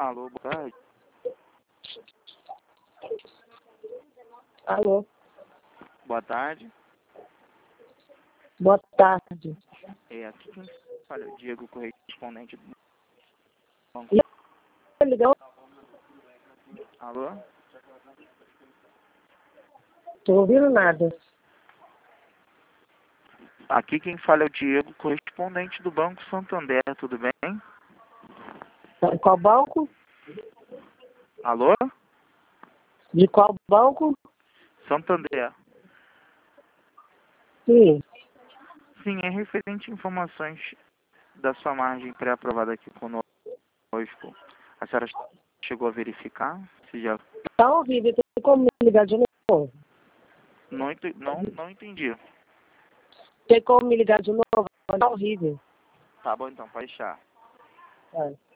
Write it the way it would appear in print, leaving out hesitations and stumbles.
Alô, boa tarde. Alô, Boa tarde. boa tarde. Aqui quem fala é o Diego, correspondente do banco. Ligou? Alô? Tô ouvindo nada. Aqui quem fala é o Diego, correspondente do Banco Santander, tudo bem? De qual banco? Alô? De qual banco? Santander. Sim. Sim, é referente a informações da sua margem pré-aprovada aqui conosco. A senhora chegou a verificar? Se já... Tá horrível, tem como me ligar de novo? Não entendi. Tem como me ligar de novo? Tá horrível. Tá bom então, pode deixar. É.